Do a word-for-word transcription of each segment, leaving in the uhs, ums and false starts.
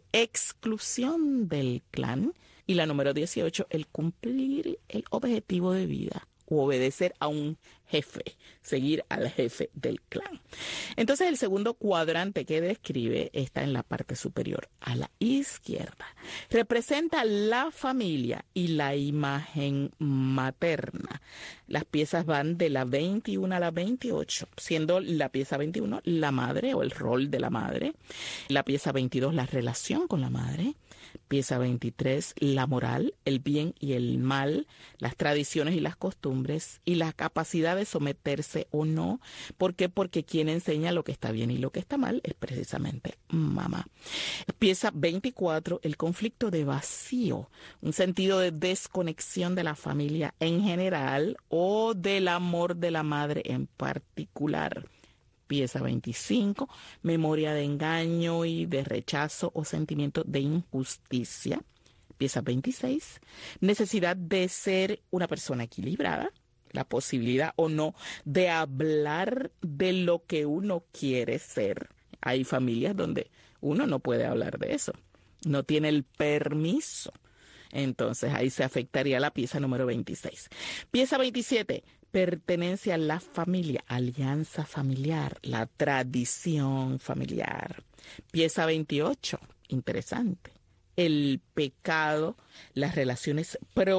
exclusión del clan. Y la número dieciocho, el cumplir el objetivo de vida o obedecer a un jefe, seguir al jefe del clan. Entonces el segundo cuadrante que describe está en la parte superior a la izquierda. Representa la familia y la imagen materna. Las piezas van de la veintiuno a la veintiocho, siendo la pieza veintiuno la madre o el rol de la madre. La pieza veintidós la relación con la madre. Pieza veintitrés, la moral, el bien y el mal, las tradiciones y las costumbres y la capacidad de someterse o no. ¿Por qué? Porque quien enseña lo que está bien y lo que está mal es precisamente mamá. Pieza veinticuatro, el conflicto de vacío, un sentido de desconexión de la familia en general o del amor de la madre en particular. Pieza veinticinco, memoria de engaño y de rechazo o sentimiento de injusticia. Pieza veintiséis, necesidad de ser una persona equilibrada, la posibilidad o no de hablar de lo que uno quiere ser. Hay familias donde uno no puede hablar de eso, no tiene el permiso. Entonces ahí se afectaría la pieza número veintiséis. Pieza veintisiete, pertenencia a la familia, alianza familiar, la tradición familiar. Pieza veintiocho, interesante, el pecado, las relaciones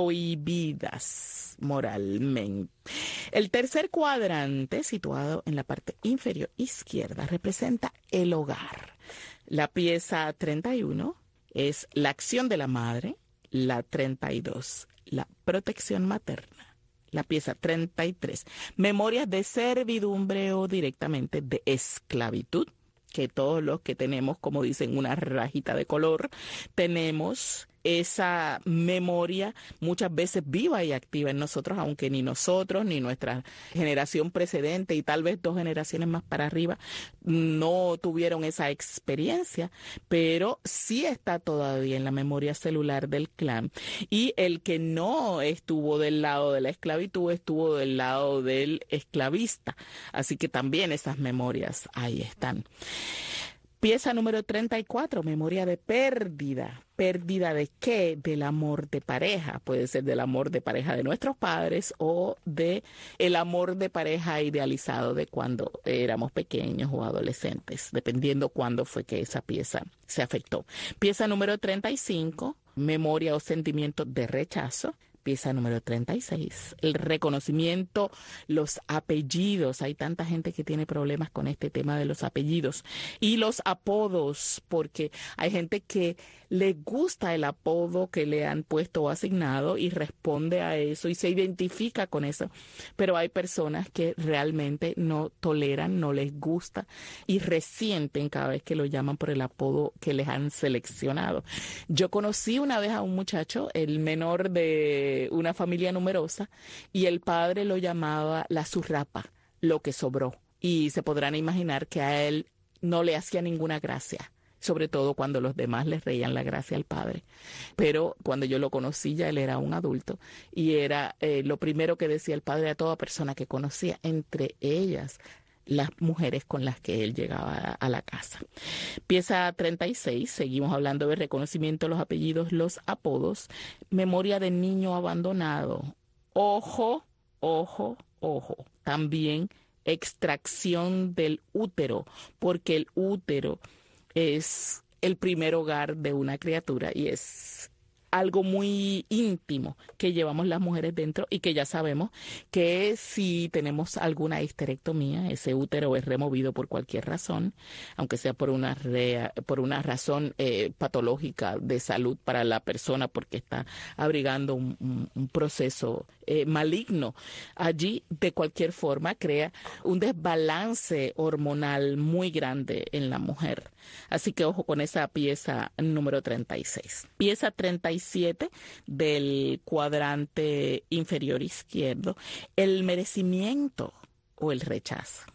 prohibidas moralmente. El tercer cuadrante, situado en la parte inferior izquierda, representa el hogar. La pieza treinta y uno es la acción de la madre, la treinta y dos, la protección materna. La pieza treinta y tres, memorias de servidumbre o directamente de esclavitud, que todos los que tenemos, como dicen, una rajita de color, tenemos esa memoria muchas veces viva y activa en nosotros, aunque ni nosotros ni nuestra generación precedente y tal vez dos generaciones más para arriba no tuvieron esa experiencia, pero sí está todavía en la memoria celular del clan. Y el que no estuvo del lado de la esclavitud estuvo del lado del esclavista, así que también esas memorias ahí están. Pieza número treinta y cuatro, memoria de pérdida. ¿Pérdida de qué? Del amor de pareja. Puede ser del amor de pareja de nuestros padres o de el amor de pareja idealizado de cuando éramos pequeños o adolescentes, dependiendo cuándo fue que esa pieza se afectó. Pieza número treinta y cinco, memoria o sentimiento de rechazo. Pieza número treinta y seis, el reconocimiento, los apellidos. Hay tanta gente que tiene problemas con este tema de los apellidos y los apodos, porque hay gente que le gusta el apodo que le han puesto o asignado y responde a eso y se identifica con eso. Pero hay personas que realmente no toleran, no les gusta y resienten cada vez que lo llaman por el apodo que les han seleccionado. Yo conocí una vez a un muchacho, el menor de una familia numerosa, y el padre lo llamaba la zurrapa, lo que sobró. Y se podrán imaginar que a él no le hacía ninguna gracia, sobre todo cuando los demás les reían la gracia al padre. Pero cuando yo lo conocí ya él era un adulto y era eh, lo primero que decía el padre a toda persona que conocía, entre ellas las mujeres con las que él llegaba a, a la casa. Pieza treinta y seis, seguimos hablando de reconocimiento, los apellidos, los apodos, memoria de niño abandonado. Ojo, ojo, ojo. También extracción del útero, porque el útero es el primer hogar de una criatura y es algo muy íntimo que llevamos las mujeres dentro y que ya sabemos que si tenemos alguna histerectomía, ese útero es removido por cualquier razón, aunque sea por una, rea, por una razón eh, patológica de salud para la persona porque está abrigando un, un, un proceso eh, maligno. Allí, de cualquier forma, crea un desbalance hormonal muy grande en la mujer. Así que ojo con esa pieza número treinta y seis. Pieza treinta y siete del cuadrante inferior izquierdo, el merecimiento o el rechazo.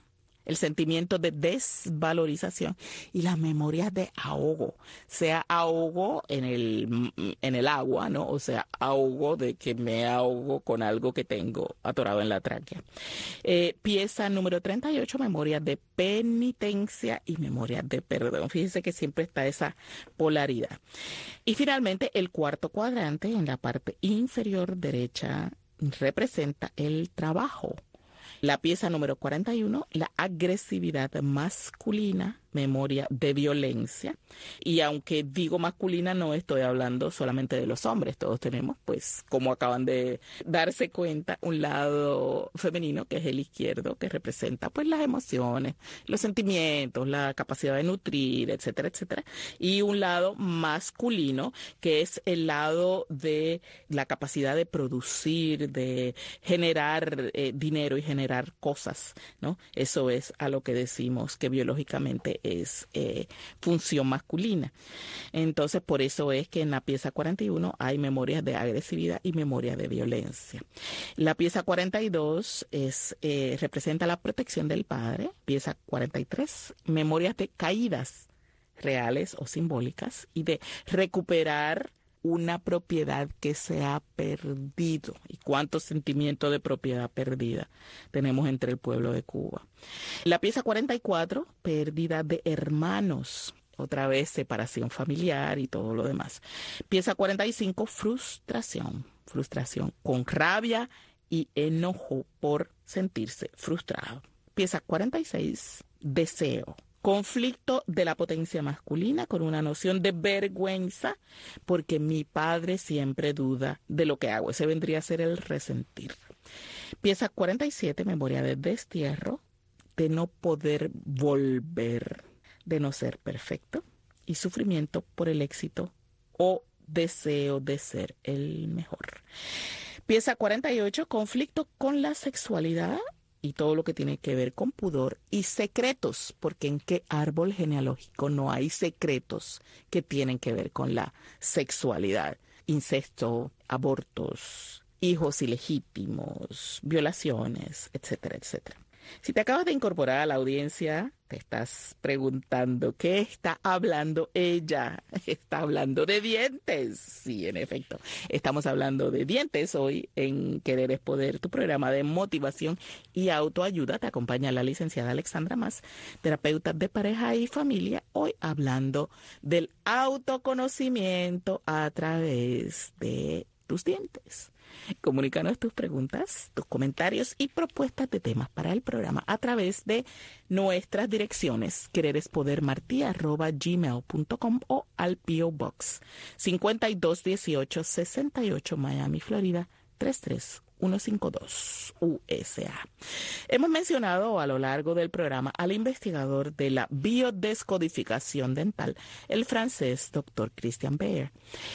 el sentimiento de desvalorización y las memorias de ahogo, sea ahogo en el, en el agua, ¿no? O sea, ahogo de que me ahogo con algo que tengo atorado en la tráquea. Eh, pieza número treinta y ocho, memorias de penitencia y memorias de perdón. Fíjense que siempre está esa polaridad. Y finalmente, el cuarto cuadrante en la parte inferior derecha representa el trabajo. La pieza número cuarenta y uno, la agresividad masculina, memoria de violencia. Y aunque digo masculina, no estoy hablando solamente de los hombres. Todos tenemos, pues, como acaban de darse cuenta, un lado femenino, que es el izquierdo, que representa, pues, las emociones, los sentimientos, la capacidad de nutrir, etcétera, etcétera. Y un lado masculino, que es el lado de la capacidad de producir, de generar eh, dinero y generar cosas, ¿no? Eso es a lo que decimos que biológicamente es eh, función masculina. Entonces, por eso es que en la pieza cuarenta y uno hay memorias de agresividad y memorias de violencia. La pieza cuarenta y dos es, eh, representa la protección del padre. Pieza cuarenta y tres, memorias de caídas reales o simbólicas y de recuperar una propiedad que se ha perdido. ¿Y cuántos sentimientos de propiedad perdida tenemos entre el pueblo de Cuba? La pieza cuarenta y cuatro, pérdida de hermanos. Otra vez separación familiar y todo lo demás. Pieza cuarenta y cinco, frustración. Frustración con rabia y enojo por sentirse frustrado. Pieza cuarenta y seis, deseo. Conflicto de la potencia masculina con una noción de vergüenza porque mi padre siempre duda de lo que hago. Ese vendría a ser el resentir. Pieza cuarenta y siete, memoria de destierro, de no poder volver, de no ser perfecto y sufrimiento por el éxito o deseo de ser el mejor. Pieza cuarenta y ocho, conflicto con la sexualidad y todo lo que tiene que ver con pudor y secretos, porque en qué árbol genealógico no hay secretos que tienen que ver con la sexualidad, incesto, abortos, hijos ilegítimos, violaciones, etcétera, etcétera. Si te acabas de incorporar a la audiencia, te estás preguntando, ¿qué está hablando ella? Está hablando de dientes. Sí, en efecto, estamos hablando de dientes hoy en Querer es Poder, tu programa de motivación y autoayuda. Te acompaña la licenciada Alexandra Mas, terapeuta de pareja y familia, hoy hablando del autoconocimiento a través de tus dientes. Comunícanos tus preguntas, tus comentarios y propuestas de temas para el programa a través de nuestras direcciones quererespodermarti arroba gmail punto com o al P O Box cincuenta y dos dieciocho sesenta y ocho Miami, Florida tres tres uno cinco dos U S A. Hemos mencionado a lo largo del programa al investigador de la biodescodificación dental, el francés doctor Christian Beer.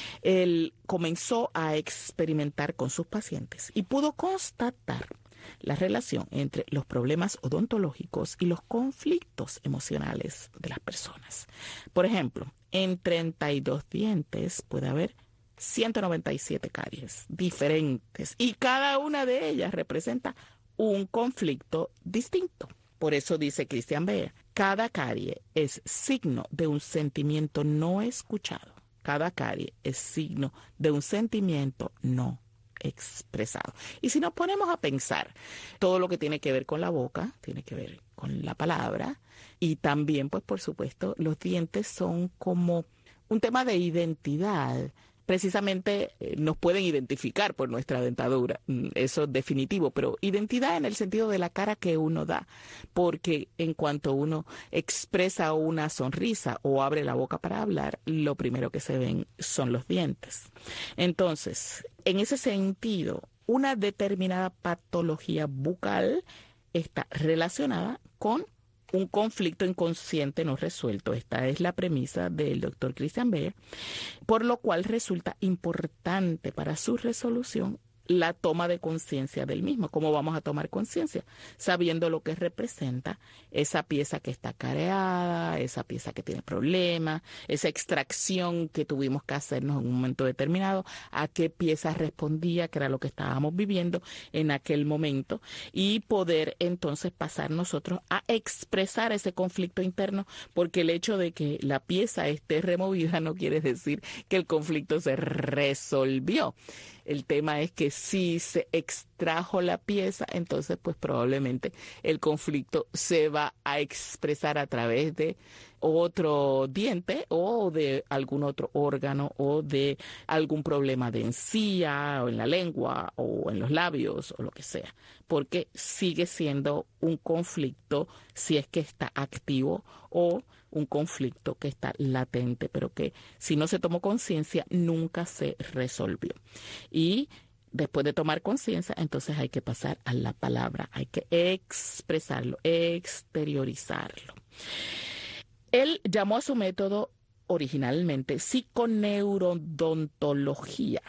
Él comenzó a experimentar con sus pacientes y pudo constatar la relación entre los problemas odontológicos y los conflictos emocionales de las personas. Por ejemplo, en treinta y dos dientes puede haber ciento noventa y siete caries diferentes y cada una de ellas representa un conflicto distinto. Por eso dice Christian Beer, cada carie es signo de un sentimiento no escuchado. Cada carie es signo de un sentimiento no expresado. Y si nos ponemos a pensar, todo lo que tiene que ver con la boca, tiene que ver con la palabra y también, pues por supuesto, los dientes son como un tema de identidad. Precisamente eh, nos pueden identificar por nuestra dentadura, eso es definitivo, pero identidad en el sentido de la cara que uno da, porque en cuanto uno expresa una sonrisa o abre la boca para hablar, lo primero que se ven son los dientes. Entonces, en ese sentido, una determinada patología bucal está relacionada con un conflicto inconsciente no resuelto. Esta es la premisa del doctor Christian Beer, por lo cual resulta importante para su resolución la toma de conciencia del mismo. ¿Cómo vamos a tomar conciencia? Sabiendo lo que representa esa pieza que está careada, esa pieza que tiene problemas, esa extracción que tuvimos que hacernos en un momento determinado, a qué pieza respondía, que era lo que estábamos viviendo en aquel momento, y poder entonces pasar nosotros a expresar ese conflicto interno, porque el hecho de que la pieza esté removida no quiere decir que el conflicto se resolvió. El tema es que si se extrajo la pieza, entonces pues probablemente el conflicto se va a expresar a través de otro diente o de algún otro órgano o de algún problema de encía o en la lengua o en los labios o lo que sea, porque sigue siendo un conflicto si es que está activo o un conflicto que está latente, pero que si no se tomó conciencia nunca se resolvió. Y después de tomar conciencia, entonces hay que pasar a la palabra, hay que expresarlo, exteriorizarlo. Él llamó a su método originalmente psiconeurodontología,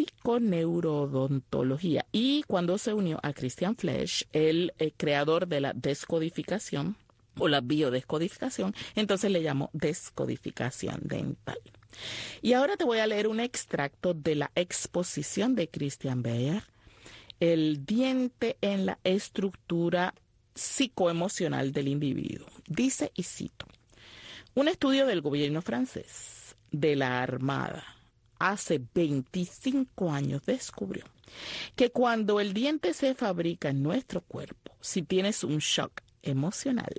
psiconeurodontología. Y cuando se unió a Christian Flesch, el, el creador de la descodificación, o la biodescodificación, entonces le llamó descodificación dental. Y ahora te voy a leer un extracto de la exposición de Christian Bayer, el diente en la estructura psicoemocional del individuo. Dice, y cito, un estudio del gobierno francés de la Armada hace veinticinco años descubrió que cuando el diente se fabrica en nuestro cuerpo, si tienes un shock emocional,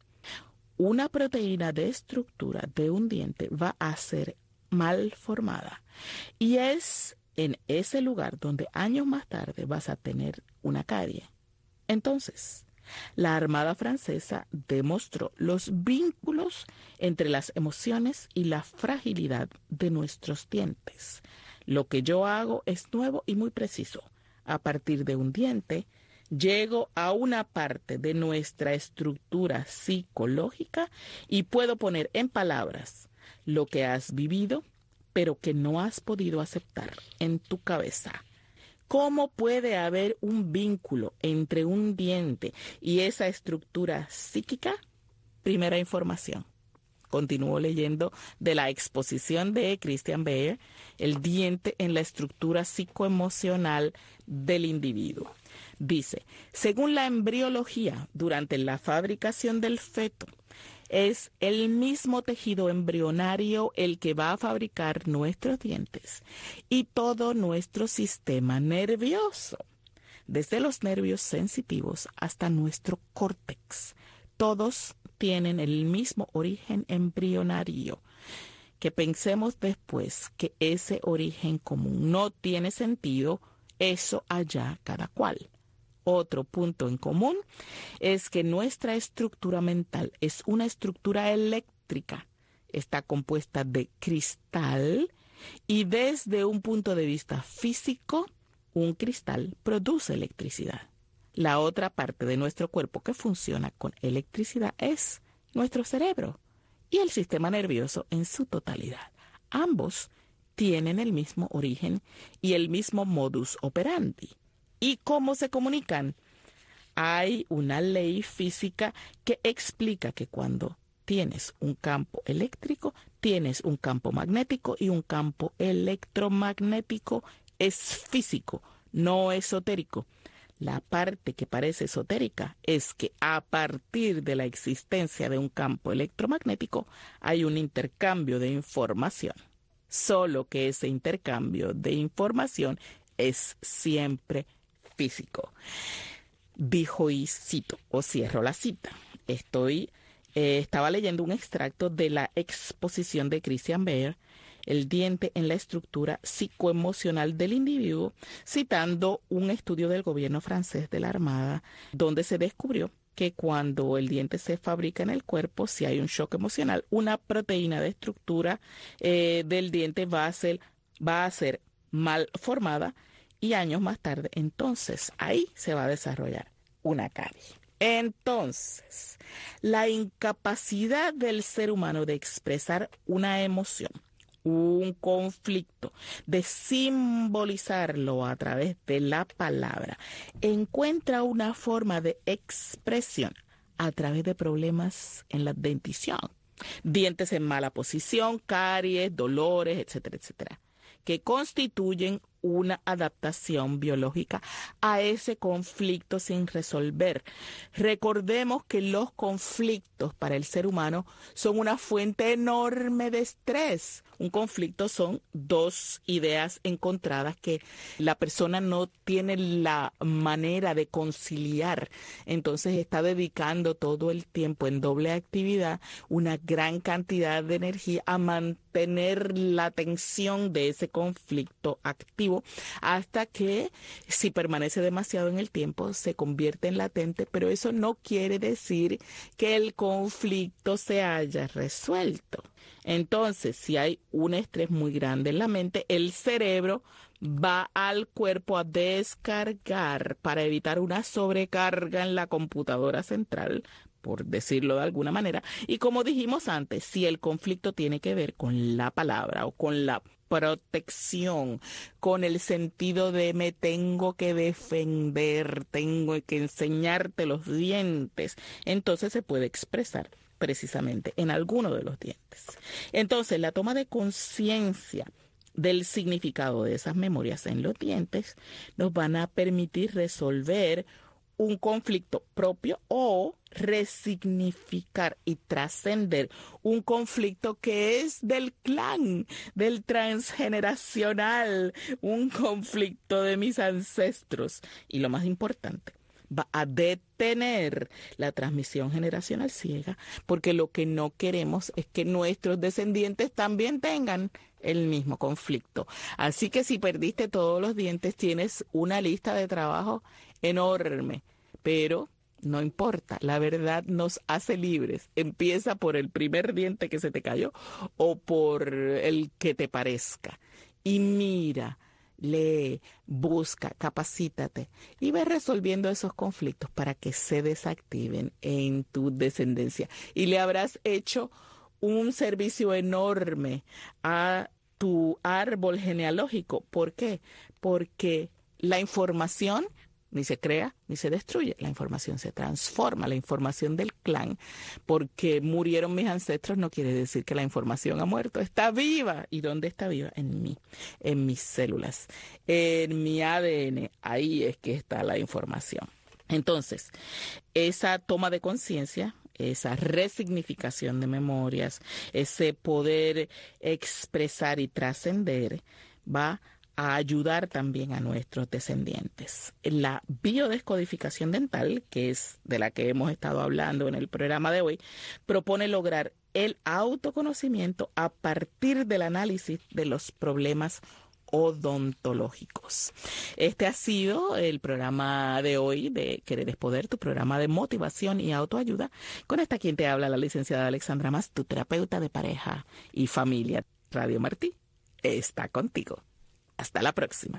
una proteína de estructura de un diente va a ser mal formada y es en ese lugar donde años más tarde vas a tener una carie. Entonces, la Armada Francesa demostró los vínculos entre las emociones y la fragilidad de nuestros dientes. Lo que yo hago es nuevo y muy preciso. A partir de un diente, llego a una parte de nuestra estructura psicológica y puedo poner en palabras lo que has vivido, pero que no has podido aceptar en tu cabeza. ¿Cómo puede haber un vínculo entre un diente y esa estructura psíquica? Primera información. Continúo leyendo de la exposición de Christian Bayer, el diente en la estructura psicoemocional del individuo. Dice, según la embriología, durante la fabricación del feto, es el mismo tejido embrionario el que va a fabricar nuestros dientes y todo nuestro sistema nervioso, desde los nervios sensitivos hasta nuestro córtex. Todos tienen el mismo origen embrionario. Que pensemos después que ese origen común no tiene sentido, eso allá cada cual. Otro punto en común es que nuestra estructura mental es una estructura eléctrica. Está compuesta de cristal y desde un punto de vista físico, un cristal produce electricidad. La otra parte de nuestro cuerpo que funciona con electricidad es nuestro cerebro y el sistema nervioso en su totalidad. Ambos tienen el mismo origen y el mismo modus operandi. ¿Y cómo se comunican? Hay una ley física que explica que cuando tienes un campo eléctrico, tienes un campo magnético y un campo electromagnético es físico, no esotérico. La parte que parece esotérica es que a partir de la existencia de un campo electromagnético hay un intercambio de información. Solo que ese intercambio de información es siempre físico. Dijo y cito, o cierro la cita. Estoy, eh, estaba leyendo un extracto de la exposición de Christian Bayer, el diente en la estructura psicoemocional del individuo, citando un estudio del gobierno francés de la Armada, donde se descubrió que cuando el diente se fabrica en el cuerpo, si hay un shock emocional, una proteína de estructura eh, del diente va a ser, va a ser mal formada y años más tarde, entonces, ahí se va a desarrollar una carie. Entonces, la incapacidad del ser humano de expresar una emoción, un conflicto, de simbolizarlo a través de la palabra, encuentra una forma de expresión a través de problemas en la dentición, dientes en mala posición, caries, dolores, etcétera, etcétera, que constituyen una adaptación biológica a ese conflicto sin resolver. Recordemos que los conflictos para el ser humano son una fuente enorme de estrés. Un conflicto son dos ideas encontradas que la persona no tiene la manera de conciliar. Entonces está dedicando todo el tiempo en doble actividad una gran cantidad de energía a mantener la tensión de ese conflicto activo, hasta que, si permanece demasiado en el tiempo, se convierte en latente, pero eso no quiere decir que el conflicto se haya resuelto. Entonces, si hay un estrés muy grande en la mente, el cerebro va al cuerpo a descargar para evitar una sobrecarga en la computadora central, por decirlo de alguna manera. Y como dijimos antes, si el conflicto tiene que ver con la palabra o con la protección, con el sentido de me tengo que defender, tengo que enseñarte los dientes, entonces se puede expresar precisamente en alguno de los dientes. Entonces, la toma de conciencia del significado de esas memorias en los dientes nos van a permitir resolver un conflicto propio o resignificar y trascender un conflicto que es del clan, del transgeneracional, un conflicto de mis ancestros. Y lo más importante, va a detener la transmisión generacional ciega, porque lo que no queremos es que nuestros descendientes también tengan el mismo conflicto. Así que si perdiste todos los dientes, tienes una lista de trabajo enorme, pero no importa, la verdad nos hace libres. Empieza por el primer diente que se te cayó o por el que te parezca. Y mira, lee, busca, capacítate y ve resolviendo esos conflictos para que se desactiven en tu descendencia. Y le habrás hecho un servicio enorme a tu árbol genealógico. ¿Por qué? Porque la información ni se crea ni se destruye, la información se transforma, la información del clan. Porque murieron mis ancestros no quiere decir que la información ha muerto, está viva. ¿Y dónde está viva? En mí, en mis células, en mi A D N, ahí es que está la información. Entonces, esa toma de conciencia, esa resignificación de memorias, ese poder expresar y trascender, va a ayudar también a nuestros descendientes. La biodescodificación dental, que es de la que hemos estado hablando en el programa de hoy, propone lograr el autoconocimiento a partir del análisis de los problemas odontológicos. Este ha sido el programa de hoy de Querer es Poder, tu programa de motivación y autoayuda. Con esta quien te habla, la licenciada Alexandra Mas, tu terapeuta de pareja y familia. Radio Martí está contigo. Hasta la próxima.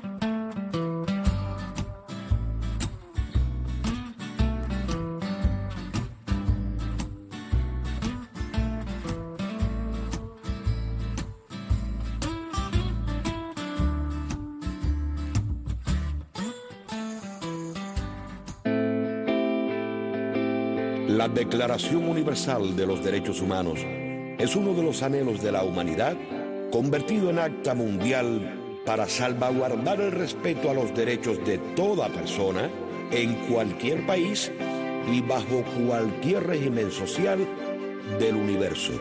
La Declaración Universal de los Derechos Humanos es uno de los anhelos de la humanidad convertido en acta mundial para salvaguardar el respeto a los derechos de toda persona en cualquier país y bajo cualquier régimen social del universo.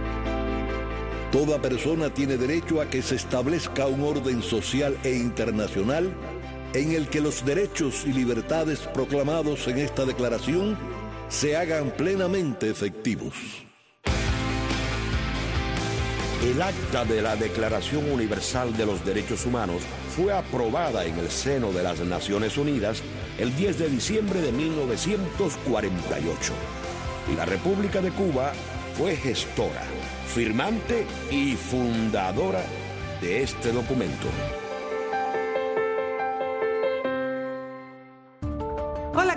Toda persona tiene derecho a que se establezca un orden social e internacional en el que los derechos y libertades proclamados en esta declaración se hagan plenamente efectivos. El acta de la Declaración Universal de los Derechos Humanos fue aprobada en el seno de las Naciones Unidas el diez de diciembre de mil novecientos cuarenta y ocho. Y la República de Cuba fue gestora, firmante y fundadora de este documento. Hola, ¿qué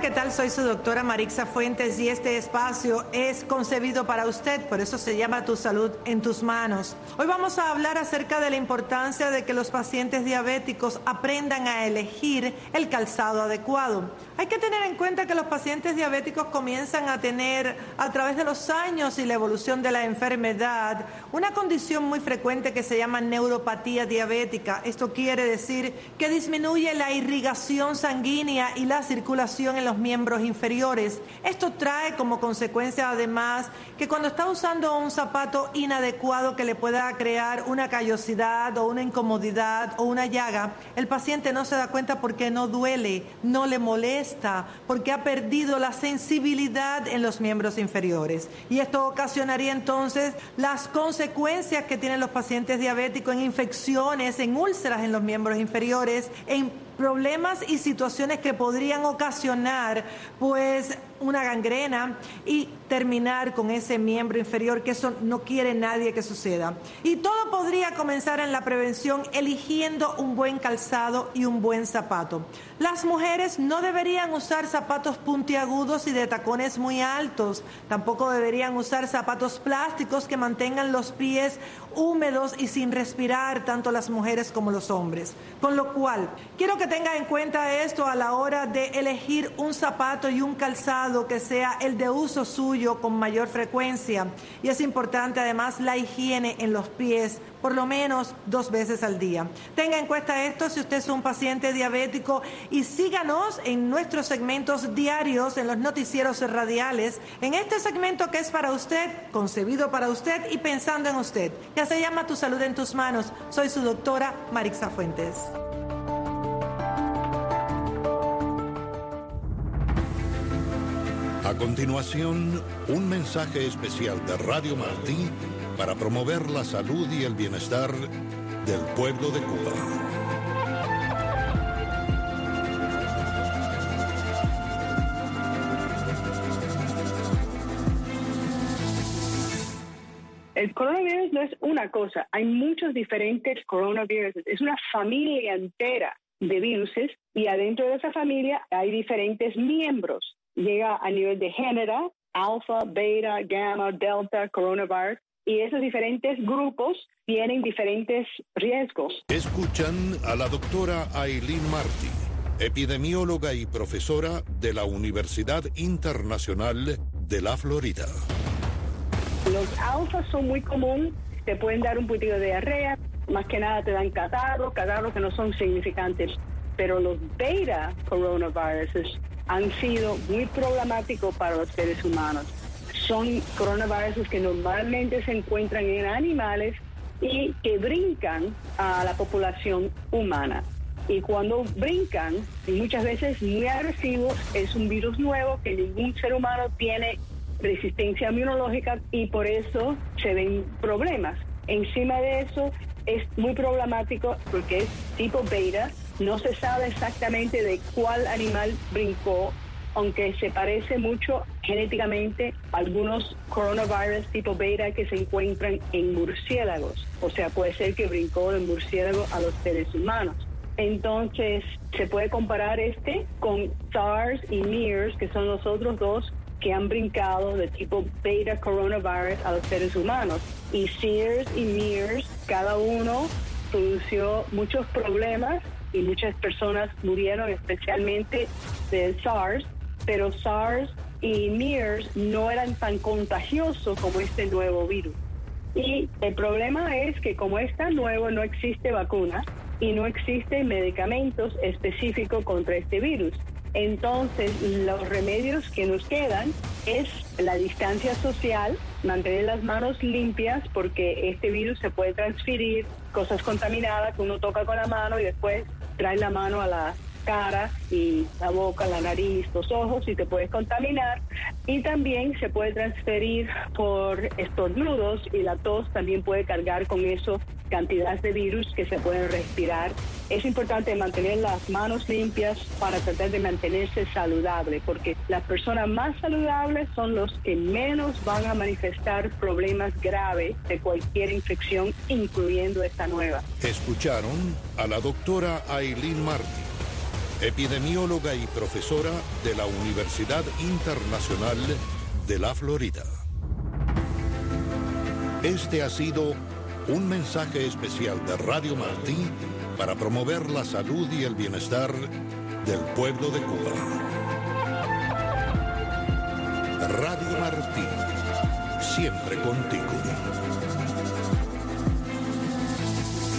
¿qué tal? Soy su doctora Marixa Fuentes y este espacio es concebido para usted, por eso se llama Tu Salud en Tus Manos. Hoy vamos a hablar acerca de la importancia de que los pacientes diabéticos aprendan a elegir el calzado adecuado. Hay que tener en cuenta que los pacientes diabéticos comienzan a tener, a través de los años y la evolución de la enfermedad, una condición muy frecuente que se llama neuropatía diabética. Esto quiere decir que disminuye la irrigación sanguínea y la circulación en los miembros inferiores. Esto trae como consecuencia además que cuando está usando un zapato inadecuado que le pueda crear una callosidad o una incomodidad o una llaga, el paciente no se da cuenta porque no duele, no le molesta, porque ha perdido la sensibilidad en los miembros inferiores. Y esto ocasionaría entonces las consecuencias que tienen los pacientes diabéticos en infecciones, en úlceras en los miembros inferiores, en problemas y situaciones que podrían ocasionar pues una gangrena y terminar con ese miembro inferior, que eso no quiere nadie que suceda. Y todo podría comenzar en la prevención eligiendo un buen calzado y un buen zapato. Las mujeres no deberían usar zapatos puntiagudos y de tacones muy altos. Tampoco deberían usar zapatos plásticos que mantengan los pies húmedos y sin respirar, tanto las mujeres como los hombres. Con lo cual, quiero que tenga en cuenta esto a la hora de elegir un zapato y un calzado que sea el de uso suyo con mayor frecuencia. Y es importante además la higiene en los pies, por lo menos dos veces al día. Tenga en cuenta esto si usted es un paciente diabético y síganos en nuestros segmentos diarios, en los noticieros radiales, en este segmento que es para usted, concebido para usted y pensando en usted, que se llama Tu Salud en Tus Manos. Soy su doctora Marixa Fuentes. A continuación, un mensaje especial de Radio Martí para promover la salud y el bienestar del pueblo de Cuba. El coronavirus no es una cosa, hay muchos diferentes coronavirus, es una familia entera de viruses y adentro de esa familia hay diferentes miembros. Llega a nivel de género, alfa, beta, gamma, delta, coronavirus, y esos diferentes grupos tienen diferentes riesgos. Escuchan a la doctora Aileen Martí, epidemióloga y profesora de la Universidad Internacional de la Florida. Los alfas son muy comunes, te pueden dar un poquito de diarrea, más que nada te dan catarros, catarros que no son significantes, pero los beta coronaviruses han sido muy problemáticos para los seres humanos. Son coronavirus que normalmente se encuentran en animales y que brincan a la población humana. Y cuando brincan, muchas veces muy agresivos, es un virus nuevo que ningún ser humano tiene resistencia inmunológica y por eso se ven problemas. Encima de eso es muy problemático porque es tipo beta. No se sabe exactamente de cuál animal brincó, aunque se parece mucho genéticamente a algunos coronavirus tipo beta que se encuentran en murciélagos. O sea, puede ser que brincó del murciélago a los seres humanos. Entonces, se puede comparar este con SARS y MERS, que son los otros dos que han brincado de tipo beta coronavirus a los seres humanos. Y SARS y MERS, cada uno produjo muchos problemas y muchas personas murieron, especialmente de SARS, pero SARS y MERS no eran tan contagiosos como este nuevo virus. Y el problema es que como es tan nuevo, no existe vacuna y no existen medicamentos específicos contra este virus. Entonces, los remedios que nos quedan es la distancia social, mantener las manos limpias, porque este virus se puede transferir, cosas contaminadas que uno toca con la mano y después trae la mano a la cara y la boca, la nariz, los ojos y te puedes contaminar. Y también se puede transferir por estornudos y la tos también puede cargar con eso cantidades de virus que se pueden respirar. Es importante mantener las manos limpias para tratar de mantenerse saludable, porque las personas más saludables son los que menos van a manifestar problemas graves de cualquier infección, incluyendo esta nueva. Escucharon a la doctora Aileen Martí, epidemióloga y profesora de la Universidad Internacional de la Florida. Este ha sido un mensaje especial de Radio Martí para promover la salud y el bienestar del pueblo de Cuba. Radio Martí, siempre contigo.